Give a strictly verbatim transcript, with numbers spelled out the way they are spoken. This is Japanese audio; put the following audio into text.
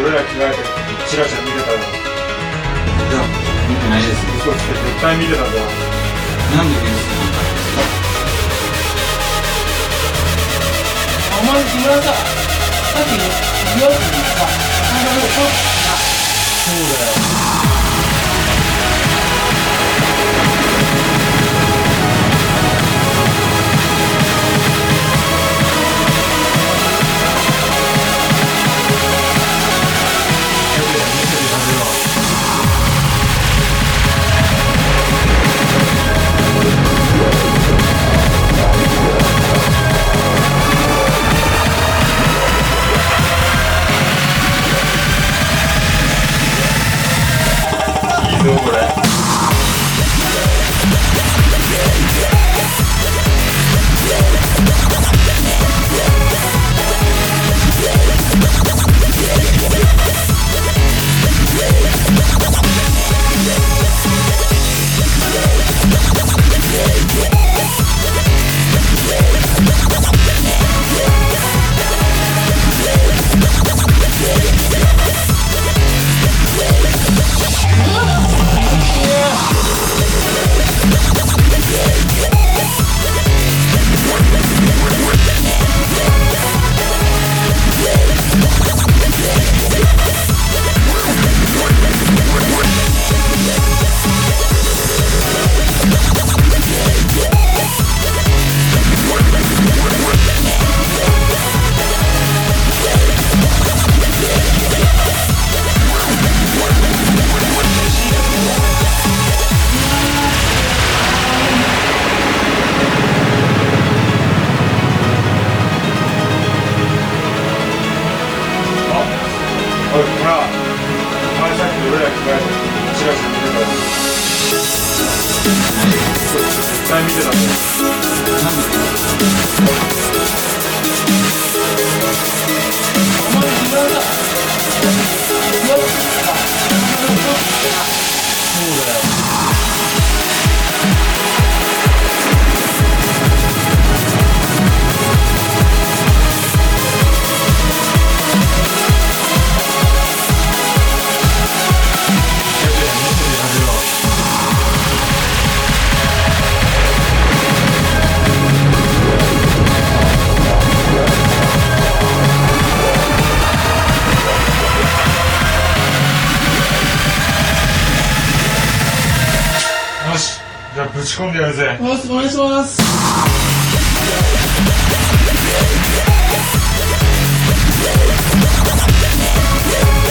俺ら着替えてチラチラ見てたら。いや、 見てないです。 嘘つけ、絶対見てたぞ。 なんでですか？ お前今さ、さっきの美容室にさ、体のそうだな。 そうだよ。いいぞこれ。おい、ほら、お前さっき俺ら着替えてチラチラ見てたろ。絶対見てたぞ。 なんでですか？ お前今さ、美容室にさ、体のそうだな。 そうだよ。よし、じゃあぶち込んでやるぜ。 よし、お願いします。 Yeah.